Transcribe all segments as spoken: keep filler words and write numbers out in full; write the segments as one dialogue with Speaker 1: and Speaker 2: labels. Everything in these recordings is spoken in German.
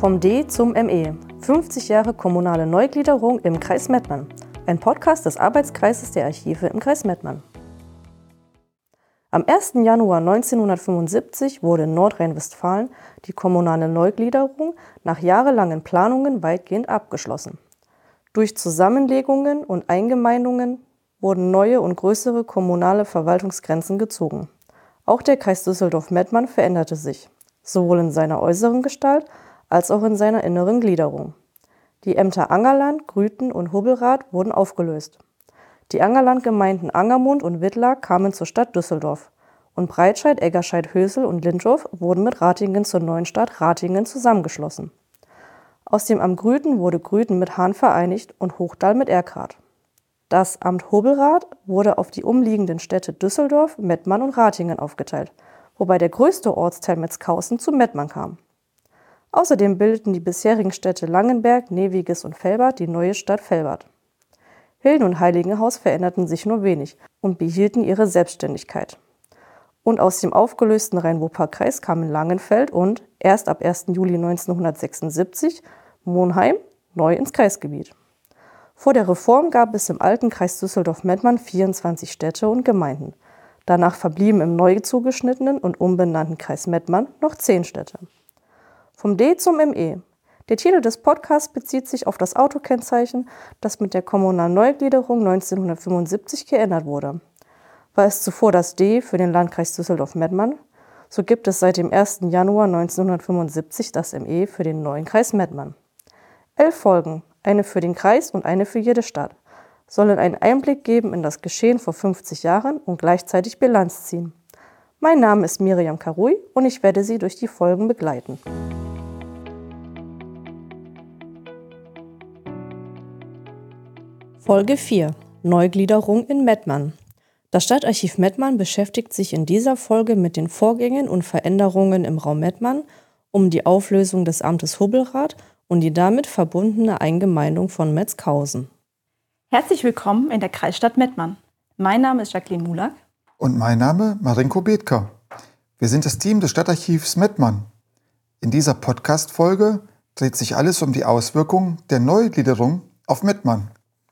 Speaker 1: Vom D zum M E. fünfzig Jahre kommunale Neugliederung im Kreis Mettmann. Ein Podcast des Arbeitskreises der Archive im Kreis Mettmann. Am ersten Januar neunzehnhundertfünfundsiebzig wurde in Nordrhein-Westfalen die kommunale Neugliederung nach jahrelangen Planungen weitgehend abgeschlossen. Durch Zusammenlegungen und Eingemeindungen wurden neue und größere kommunale Verwaltungsgrenzen gezogen. Auch der Kreis Düsseldorf-Mettmann veränderte sich, sowohl in seiner äußeren Gestalt als auch in seiner inneren Gliederung. Die Ämter Angerland, Grüten und Hubbelrath wurden aufgelöst. Die Angerlandgemeinden Angermund und Wittlar kamen zur Stadt Düsseldorf und Breitscheid, Eggerscheid, Hösel und Lindorf wurden mit Ratingen zur neuen Stadt Ratingen zusammengeschlossen. Aus dem Amt Grüten wurde Grüten mit Hahn vereinigt und Hochdahl mit Erkrath. Das Amt Hubbelrath wurde auf die umliegenden Städte Düsseldorf, Mettmann und Ratingen aufgeteilt, wobei der größte Ortsteil Metzkausen zu Mettmann kam. Außerdem bildeten die bisherigen Städte Langenberg, Neviges und Velbert die neue Stadt Velbert. Hilden und Heiligenhaus veränderten sich nur wenig und behielten ihre Selbstständigkeit. Und aus dem aufgelösten Rhein-Wupper-Kreis kamen Langenfeld und, erst ab ersten Juli neunzehnhundertsechsundsiebzig, Monheim neu ins Kreisgebiet. Vor der Reform gab es im alten Kreis Düsseldorf-Mettmann vierundzwanzig Städte und Gemeinden. Danach verblieben im neu zugeschnittenen und umbenannten Kreis Mettmann noch zehn Städte. Vom D zum M E. Der Titel des Podcasts bezieht sich auf das Autokennzeichen, das mit der kommunalen Neugliederung neunzehnhundertfünfundsiebzig geändert wurde. War es zuvor das D für den Landkreis Düsseldorf-Mettmann, so gibt es seit dem ersten Januar neunzehnhundertfünfundsiebzig das M E für den neuen Kreis Mettmann. Elf Folgen, eine für den Kreis und eine für jede Stadt, sollen einen Einblick geben in das Geschehen vor fünfzig Jahren und gleichzeitig Bilanz ziehen. Mein Name ist Miriam Karoui und ich werde Sie durch die Folgen begleiten. Folge vier. Neugliederung in Mettmann. Das Stadtarchiv Mettmann beschäftigt sich in dieser Folge mit den Vorgängen und Veränderungen im Raum Mettmann um die Auflösung des Amtes Hubbelrath und die damit verbundene Eingemeindung von Metzkausen.
Speaker 2: Herzlich willkommen in der Kreisstadt Mettmann. Mein Name ist Jacqueline Mulak.
Speaker 3: Und mein Name Marinko Bethker. Wir sind das Team des Stadtarchivs Mettmann. In dieser Podcast-Folge dreht sich alles um die Auswirkungen der Neugliederung auf Mettmann.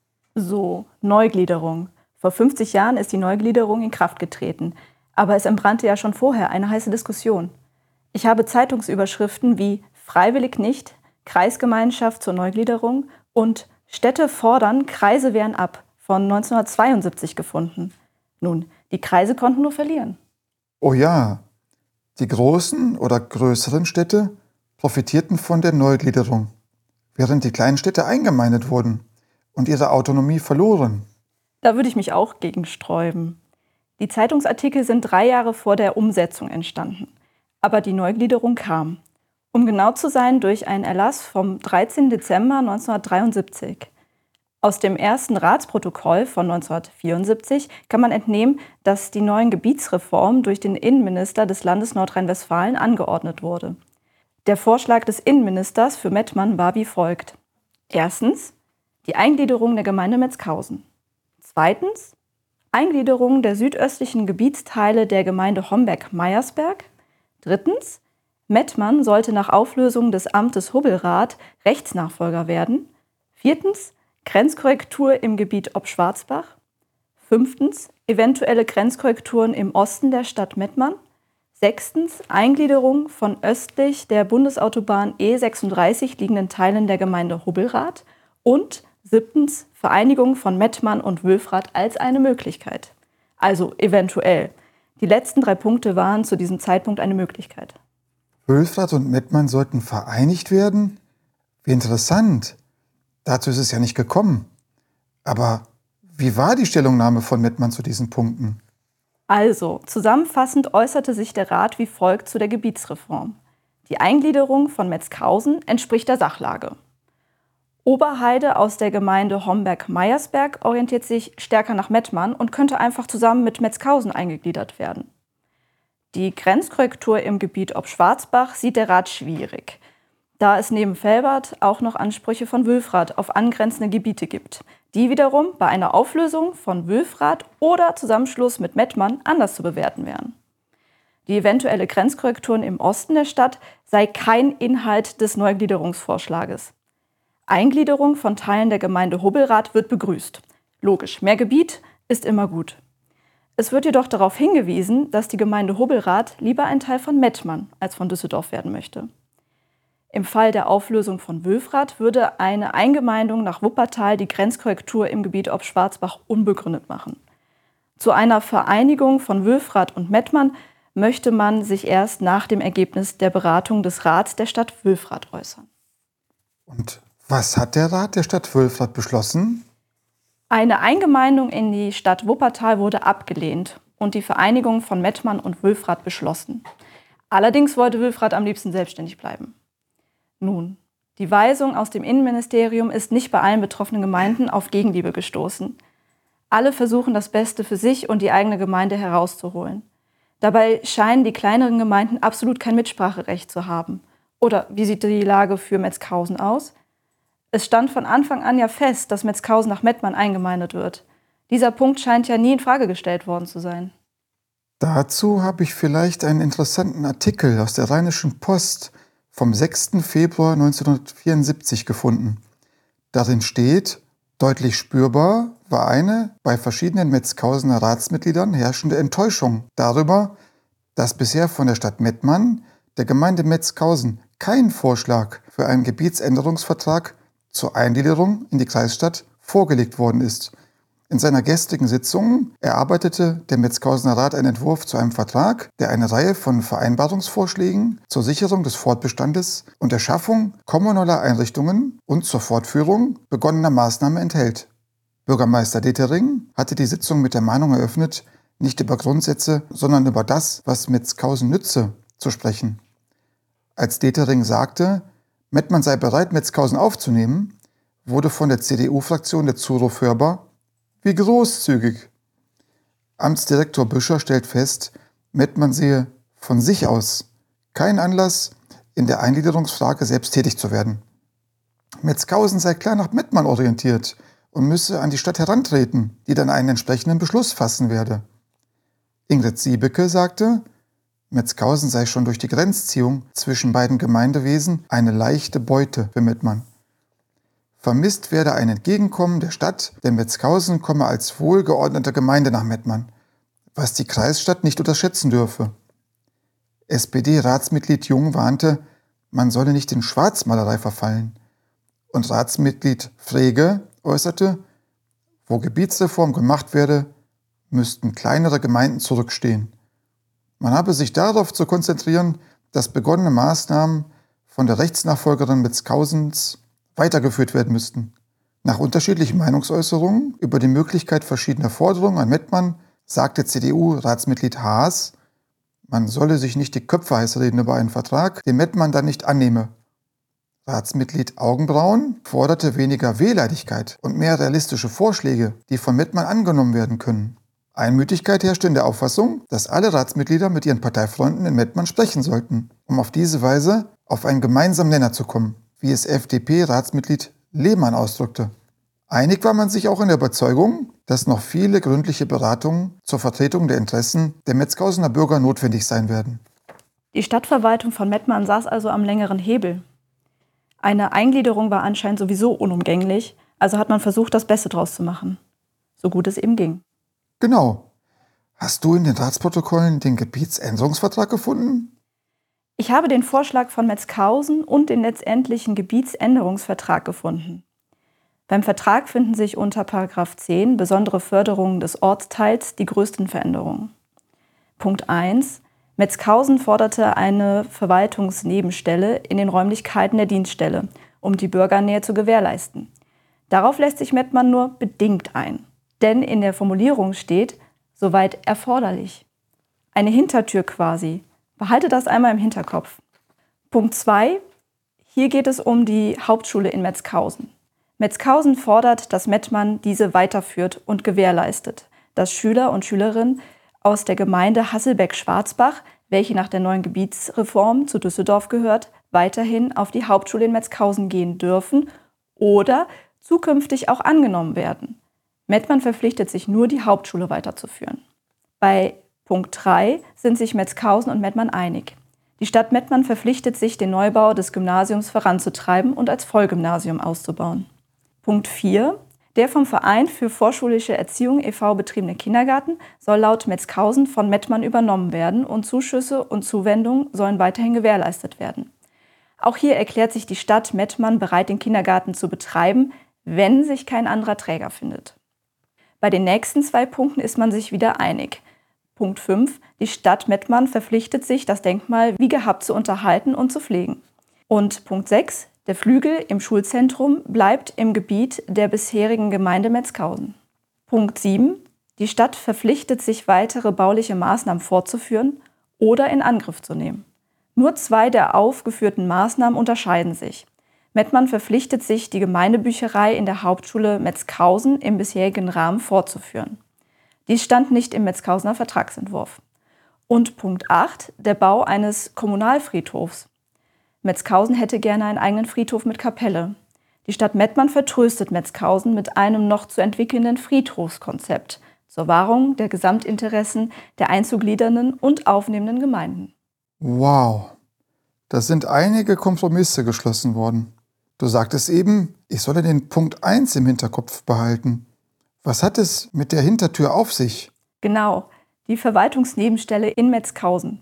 Speaker 2: So, Neugliederung. Vor fünfzig Jahren ist die Neugliederung in Kraft getreten. Aber es entbrannte ja schon vorher eine heiße Diskussion. Ich habe Zeitungsüberschriften wie Freiwillig nicht, Kreisgemeinschaft zur Neugliederung und Städte fordern, Kreise wehren ab von neunzehnhundertzweiundsiebzig gefunden. Nun, die Kreise konnten nur verlieren.
Speaker 3: Oh ja, die großen oder größeren Städte profitierten von der Neugliederung, während die kleinen Städte eingemeindet wurden und ihre Autonomie verloren.
Speaker 2: Da würde ich mich auch gegen sträuben. Die Zeitungsartikel sind drei Jahre vor der Umsetzung entstanden. Aber die Neugliederung kam. Um genau zu sein, durch einen Erlass vom dreizehnten Dezember neunzehnhundertdreiundsiebzig. Aus dem ersten Ratsprotokoll von neunzehnhundertvierundsiebzig kann man entnehmen, dass die neuen Gebietsreform durch den Innenminister des Landes Nordrhein-Westfalen angeordnet wurde. Der Vorschlag des Innenministers für Mettmann war wie folgt. Erstens die Eingliederung der Gemeinde Metzkausen. Zweitens Eingliederung der südöstlichen Gebietsteile der Gemeinde Homberg-Meyersberg. Drittens Mettmann sollte nach Auflösung des Amtes Hubbelrath Rechtsnachfolger werden. Viertens Grenzkorrektur im Gebiet Ob-Schwarzbach. Fünftens eventuelle Grenzkorrekturen im Osten der Stadt Mettmann. Sechstens Eingliederung von östlich der Bundesautobahn E sechsunddreißig liegenden Teilen der Gemeinde Hubbelrath. Und siebtens Vereinigung von Mettmann und Wülfrath als eine Möglichkeit. Also eventuell. Die letzten drei Punkte waren zu diesem Zeitpunkt eine Möglichkeit.
Speaker 3: Wülfrath und Mettmann sollten vereinigt werden? Wie interessant. Dazu ist es ja nicht gekommen. Aber wie war die Stellungnahme von Mettmann zu diesen Punkten?
Speaker 2: Also, zusammenfassend äußerte sich der Rat wie folgt zu der Gebietsreform. Die Eingliederung von Metzkausen entspricht der Sachlage. Oberheide aus der Gemeinde Homberg-Meyersberg orientiert sich stärker nach Mettmann und könnte einfach zusammen mit Metzkausen eingegliedert werden. Die Grenzkorrektur im Gebiet Ob-Schwarzbach sieht der Rat schwierig, da es neben Velbert auch noch Ansprüche von Wülfrath auf angrenzende Gebiete gibt, die wiederum bei einer Auflösung von Wülfrath oder Zusammenschluss mit Mettmann anders zu bewerten wären. Die eventuelle Grenzkorrekturen im Osten der Stadt sei kein Inhalt des Neugliederungsvorschlages. Eingliederung von Teilen der Gemeinde Hubbelrath wird begrüßt. Logisch, mehr Gebiet ist immer gut. Es wird jedoch darauf hingewiesen, dass die Gemeinde Hubbelrath lieber ein Teil von Mettmann als von Düsseldorf werden möchte. Im Fall der Auflösung von Wülfrath würde eine Eingemeindung nach Wuppertal die Grenzkorrektur im Gebiet ob Schwarzbach unbegründet machen. Zu einer Vereinigung von Wülfrath und Mettmann möchte man sich erst nach dem Ergebnis der Beratung des Rats der Stadt Wülfrath äußern.
Speaker 3: Und was hat der Rat der Stadt Wülfrath beschlossen?
Speaker 2: Eine Eingemeindung in die Stadt Wuppertal wurde abgelehnt und die Vereinigung von Mettmann und Wülfrath beschlossen. Allerdings wollte Wülfrath am liebsten selbstständig bleiben. Nun, die Weisung aus dem Innenministerium ist nicht bei allen betroffenen Gemeinden auf Gegenliebe gestoßen. Alle versuchen, das Beste für sich und die eigene Gemeinde herauszuholen. Dabei scheinen die kleineren Gemeinden absolut kein Mitspracherecht zu haben. Oder wie sieht die Lage für Metzghausen aus? Es stand von Anfang an ja fest, dass Metzghausen nach Mettmann eingemeindet wird. Dieser Punkt scheint ja nie in Frage gestellt worden zu sein.
Speaker 3: Dazu habe ich vielleicht einen interessanten Artikel aus der Rheinischen Post vom sechsten Februar neunzehnhundertvierundsiebzig gefunden. Darin steht, deutlich spürbar war eine bei verschiedenen Metzghausener Ratsmitgliedern herrschende Enttäuschung darüber, dass bisher von der Stadt Mettmann der Gemeinde Metzghausen kein Vorschlag für einen Gebietsänderungsvertrag zur Eingliederung in die Kreisstadt vorgelegt worden ist. In seiner gestrigen Sitzung erarbeitete der Metzghausener Rat einen Entwurf zu einem Vertrag, der eine Reihe von Vereinbarungsvorschlägen zur Sicherung des Fortbestandes und der Schaffung kommunaler Einrichtungen und zur Fortführung begonnener Maßnahmen enthält. Bürgermeister Detering hatte die Sitzung mit der Mahnung eröffnet, nicht über Grundsätze, sondern über das, was Metzghausen nütze, zu sprechen. Als Detering sagte, Mettmann sei bereit, Metzghausen aufzunehmen, wurde von der C D U-Fraktion der Zuruf hörbar: Wie großzügig. Amtsdirektor Büscher stellt fest, Mettmann sehe von sich aus keinen Anlass, in der Eingliederungsfrage selbst tätig zu werden. Metzghausen sei klar nach Mettmann orientiert und müsse an die Stadt herantreten, die dann einen entsprechenden Beschluss fassen werde. Ingrid Siebeke sagte, Metzghausen sei schon durch die Grenzziehung zwischen beiden Gemeindewesen eine leichte Beute für Mettmann. Vermisst werde ein Entgegenkommen der Stadt, denn Metzghausen komme als wohlgeordnete Gemeinde nach Mettmann, was die Kreisstadt nicht unterschätzen dürfe. S P D-Ratsmitglied Jung warnte, man solle nicht in Schwarzmalerei verfallen. Und Ratsmitglied Frege äußerte, wo Gebietsreform gemacht werde, müssten kleinere Gemeinden zurückstehen. Man habe sich darauf zu konzentrieren, dass begonnene Maßnahmen von der Rechtsnachfolgerin Metzghausens weitergeführt werden müssten. Nach unterschiedlichen Meinungsäußerungen über die Möglichkeit verschiedener Forderungen an Mettmann sagte C D U-Ratsmitglied Haas, man solle sich nicht die Köpfe heiß reden über einen Vertrag, den Mettmann dann nicht annehme. Ratsmitglied Augenbraun forderte weniger Wehleidigkeit und mehr realistische Vorschläge, die von Mettmann angenommen werden können. Einmütigkeit herrschte in der Auffassung, dass alle Ratsmitglieder mit ihren Parteifreunden in Mettmann sprechen sollten, um auf diese Weise auf einen gemeinsamen Nenner zu kommen, wie es F D P-Ratsmitglied Lehmann ausdrückte. Einig war man sich auch in der Überzeugung, dass noch viele gründliche Beratungen zur Vertretung der Interessen der Metzghausener Bürger notwendig sein werden.
Speaker 2: Die Stadtverwaltung von Mettmann saß also am längeren Hebel. Eine Eingliederung war anscheinend sowieso unumgänglich, also hat man versucht, das Beste draus zu machen. So gut es eben ging.
Speaker 3: Genau. Hast du in den Ratsprotokollen den Gebietsänderungsvertrag gefunden?
Speaker 2: Ich habe den Vorschlag von Metzghausen und den letztendlichen Gebietsänderungsvertrag gefunden. Beim Vertrag finden sich unter Paragraph zehn besondere Förderungen des Ortsteils die größten Veränderungen. Punkt eins. Metzghausen forderte eine Verwaltungsnebenstelle in den Räumlichkeiten der Dienststelle, um die Bürgernähe zu gewährleisten. Darauf lässt sich Mettmann nur bedingt ein. Denn in der Formulierung steht, soweit erforderlich. Eine Hintertür quasi. Behalte das einmal im Hinterkopf. Punkt zwei. Hier geht es um die Hauptschule in Metzghausen. Metzghausen fordert, dass Mettmann diese weiterführt und gewährleistet, dass Schüler und Schülerinnen aus der Gemeinde Hasselbeck-Schwarzbach, welche nach der neuen Gebietsreform zu Düsseldorf gehört, weiterhin auf die Hauptschule in Metzghausen gehen dürfen oder zukünftig auch angenommen werden. Mettmann verpflichtet sich nur, die Hauptschule weiterzuführen. Bei Punkt drei sind sich Metzghausen und Mettmann einig. Die Stadt Mettmann verpflichtet sich, den Neubau des Gymnasiums voranzutreiben und als Vollgymnasium auszubauen. Punkt vier. Der vom Verein für vorschulische Erziehung e V betriebene Kindergarten soll laut Metzghausen von Mettmann übernommen werden und Zuschüsse und Zuwendungen sollen weiterhin gewährleistet werden. Auch hier erklärt sich die Stadt Mettmann bereit, den Kindergarten zu betreiben, wenn sich kein anderer Träger findet. Bei den nächsten zwei Punkten ist man sich wieder einig. Punkt fünf. Die Stadt Mettmann verpflichtet sich, das Denkmal wie gehabt zu unterhalten und zu pflegen. Und Punkt sechs. Der Flügel im Schulzentrum bleibt im Gebiet der bisherigen Gemeinde Metzghausen. Punkt sieben. Die Stadt verpflichtet sich, weitere bauliche Maßnahmen fortzuführen oder in Angriff zu nehmen. Nur zwei der aufgeführten Maßnahmen unterscheiden sich. Mettmann verpflichtet sich, die Gemeindebücherei in der Hauptschule Metzghausen im bisherigen Rahmen fortzuführen. Dies stand nicht im Metzghausener Vertragsentwurf. Und Punkt acht. Der Bau eines Kommunalfriedhofs. Metzghausen hätte gerne einen eigenen Friedhof mit Kapelle. Die Stadt Mettmann vertröstet Metzghausen mit einem noch zu entwickelnden Friedhofskonzept zur Wahrung der Gesamtinteressen der einzugliedernden und aufnehmenden Gemeinden.
Speaker 3: Wow, da sind einige Kompromisse geschlossen worden. Du sagtest eben, ich solle den Punkt eins im Hinterkopf behalten. Was hat es mit der Hintertür auf sich?
Speaker 2: Genau, die Verwaltungsnebenstelle in Metzghausen.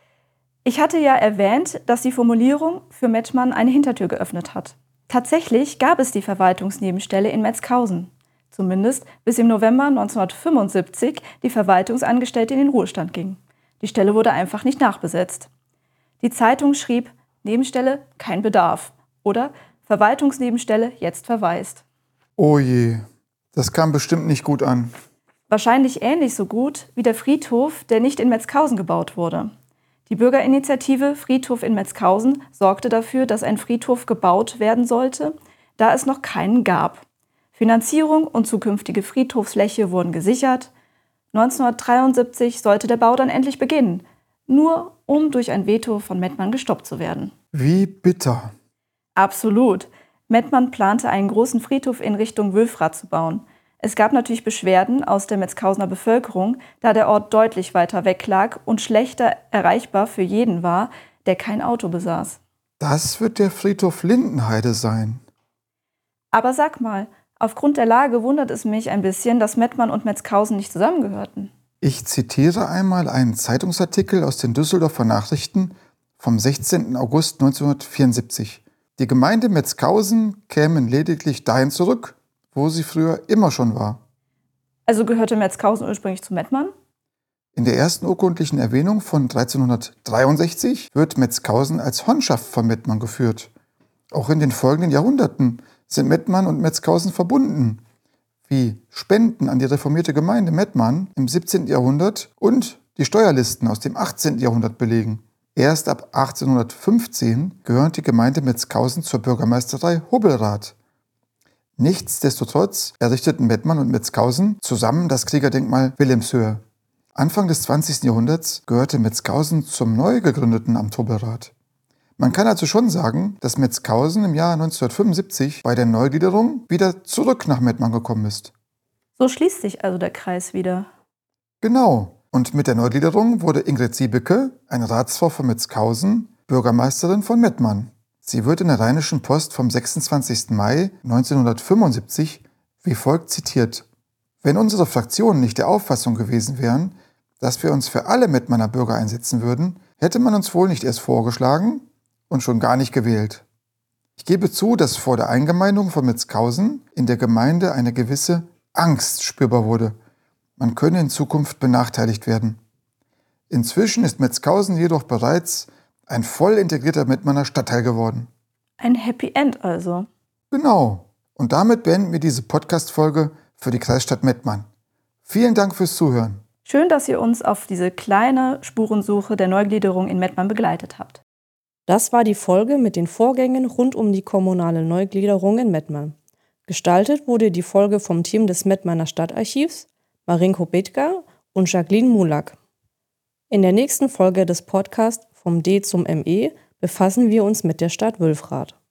Speaker 2: Ich hatte ja erwähnt, dass die Formulierung für Mettmann eine Hintertür geöffnet hat. Tatsächlich gab es die Verwaltungsnebenstelle in Metzghausen. Zumindest bis im November neunzehnhundertfünfundsiebzig die Verwaltungsangestellte in den Ruhestand ging. Die Stelle wurde einfach nicht nachbesetzt. Die Zeitung schrieb, Nebenstelle, kein Bedarf. Oder Verwaltungsnebenstelle, jetzt verwaist.
Speaker 3: Oh je, das kam bestimmt nicht gut an.
Speaker 2: Wahrscheinlich ähnlich so gut wie der Friedhof, der nicht in Metzghausen gebaut wurde. Die Bürgerinitiative Friedhof in Metzghausen sorgte dafür, dass ein Friedhof gebaut werden sollte, da es noch keinen gab. Finanzierung und zukünftige Friedhofsfläche wurden gesichert. neunzehnhundertdreiundsiebzig sollte der Bau dann endlich beginnen, nur um durch ein Veto von Mettmann gestoppt zu werden.
Speaker 3: Wie bitter.
Speaker 2: Absolut. Mettmann plante, einen großen Friedhof in Richtung Wülfrath zu bauen. Es gab natürlich Beschwerden aus der Metzghausener Bevölkerung, da der Ort deutlich weiter weg lag und schlechter erreichbar für jeden war, der kein Auto besaß.
Speaker 3: Das wird der Friedhof Lindenheide sein.
Speaker 2: Aber sag mal, aufgrund der Lage wundert es mich ein bisschen, dass Mettmann und Metzghausen nicht zusammengehörten.
Speaker 3: Ich zitiere einmal einen Zeitungsartikel aus den Düsseldorfer Nachrichten vom sechzehnten August neunzehnhundertvierundsiebzig. Die Gemeinde Metzghausen kämen lediglich dahin zurück, wo sie früher immer schon war.
Speaker 2: Also gehörte Metzghausen ursprünglich zu Mettmann?
Speaker 3: In der ersten urkundlichen Erwähnung von dreizehnhundertdreiundsechzig wird Metzghausen als Honschaft von Mettmann geführt. Auch in den folgenden Jahrhunderten sind Mettmann und Metzghausen verbunden, wie Spenden an die reformierte Gemeinde Mettmann im siebzehnten Jahrhundert und die Steuerlisten aus dem achtzehnten Jahrhundert belegen. Erst ab achtzehnhundertfünfzehn gehört die Gemeinde Metzghausen zur Bürgermeisterei Hobelrath. Nichtsdestotrotz errichteten Mettmann und Metzghausen zusammen das Kriegerdenkmal Wilhelmshöhe. Anfang des zwanzigsten Jahrhunderts gehörte Metzghausen zum neu gegründeten Amt Hobelrath. Man kann also schon sagen, dass Metzghausen im Jahr neunzehnhundertfünfundsiebzig bei der Neugliederung wieder zurück nach Mettmann gekommen ist.
Speaker 2: So schließt sich also der Kreis wieder.
Speaker 3: Genau. Und mit der Neugliederung wurde Ingrid Siebeke, eine Ratsfrau von Metzghausen, Bürgermeisterin von Mettmann. Sie wird in der Rheinischen Post vom sechsundzwanzigsten Mai neunzehnhundertfünfundsiebzig wie folgt zitiert: Wenn unsere Fraktionen nicht der Auffassung gewesen wären, dass wir uns für alle Mettmanner Bürger einsetzen würden, hätte man uns wohl nicht erst vorgeschlagen und schon gar nicht gewählt. Ich gebe zu, dass vor der Eingemeindung von Metzghausen in der Gemeinde eine gewisse Angst spürbar wurde. Man könne in Zukunft benachteiligt werden. Inzwischen ist Metzghausen jedoch bereits ein voll integrierter Mettmanner Stadtteil geworden.
Speaker 2: Ein Happy End also.
Speaker 3: Genau. Und damit beenden wir diese Podcast-Folge für die Kreisstadt Mettmann. Vielen Dank fürs Zuhören.
Speaker 2: Schön, dass ihr uns auf diese kleine Spurensuche der Neugliederung in Mettmann begleitet habt.
Speaker 1: Das war die Folge mit den Vorgängen rund um die kommunale Neugliederung in Mettmann. Gestaltet wurde die Folge vom Team des Mettmanner Stadtarchivs, Marinko Bethger und Jacqueline Mulak. In der nächsten Folge des Podcasts Vom D zum M E befassen wir uns mit der Stadt Wülfrath.